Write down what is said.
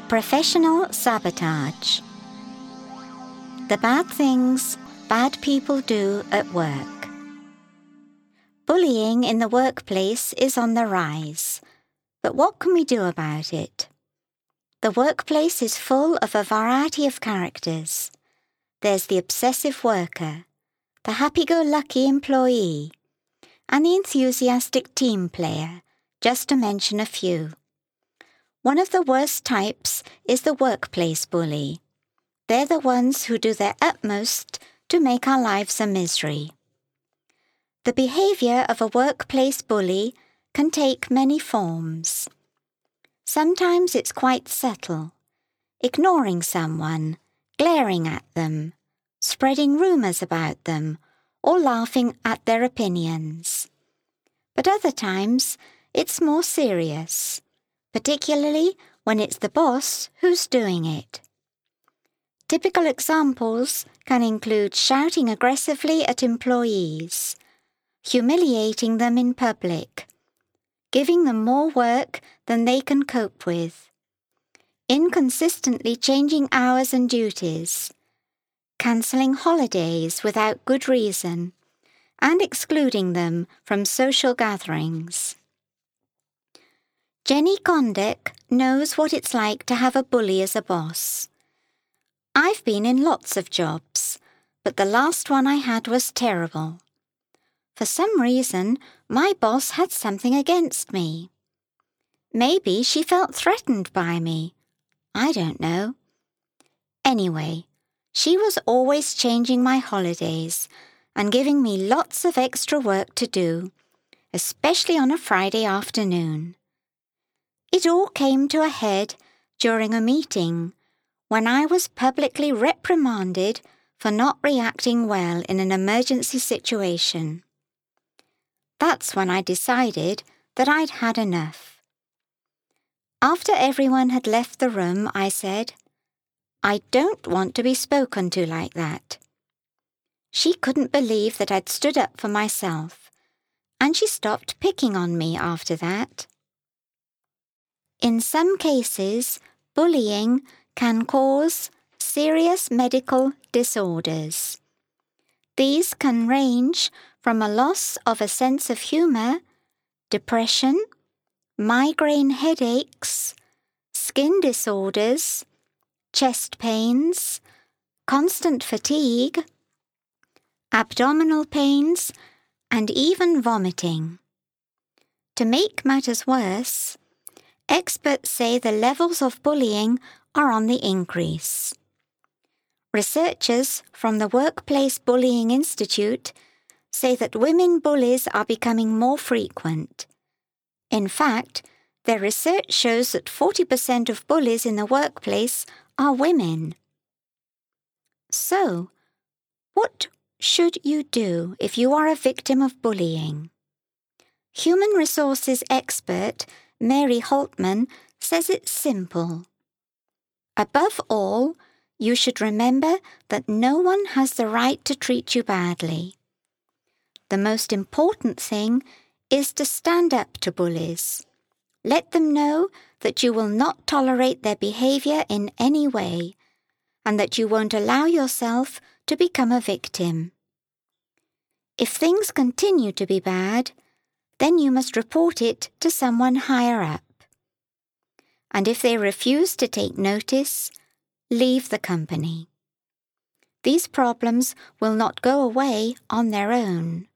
Professional sabotage. The bad things bad people do at work. Bullying in the workplace is on the rise. But what can we do about it? The workplace is full of a variety of characters. There's the obsessive worker, the happy-go-lucky employee, and the enthusiastic team player, just to mention a few. One of the worst types is the workplace bully. They're the ones who do their utmost to make our lives a misery. The behavior of a workplace bully can take many forms. Sometimes it's quite subtle, ignoring someone, glaring at them, spreading rumors about them, or laughing at their opinions. But other times, it's more serious, particularly when it's the boss who's doing it. Typical examples can include shouting aggressively at employees, humiliating them in public, giving them more work than they can cope with, inconsistently changing hours and duties, cancelling holidays without good reason, and excluding them from social gatherings. Jenny Kondik knows what it's like to have a bully as a boss. I've been in lots of jobs, but the last one I had was terrible. For some reason, my boss had something against me. Maybe she felt threatened by me. I don't know. Anyway, she was always changing my holidays and giving me lots of extra work to do, especially on a Friday afternoon. It all came to a head during a meeting when I was publicly reprimanded for not reacting well in an emergency situation. That's when I decided that I'd had enough. After everyone had left the room, I said, "I don't want to be spoken to like that." She couldn't believe that I'd stood up for myself, and she stopped picking on me after that. In some cases, bullying can cause serious medical disorders. These can range from a loss of a sense of humour, depression, migraine headaches, skin disorders, chest pains, constant fatigue, abdominal pains, and even vomiting. To make matters worse, experts say the levels of bullying are on the increase. Researchers from the Workplace Bullying Institute say that women bullies are becoming more frequent. In fact, their research shows that 40% of bullies in the workplace are women. So, what should you do if you are a victim of bullying? Human resources expert Mary Holtman says it's simple. Above all, you should remember that no one has the right to treat you badly. The most important thing is to stand up to bullies. Let them know that you will not tolerate their behaviour in any way, and that you won't allow yourself to become a victim. If things continue to be bad, then you must report it to someone higher up. And if they refuse to take notice, leave the company. These problems will not go away on their own.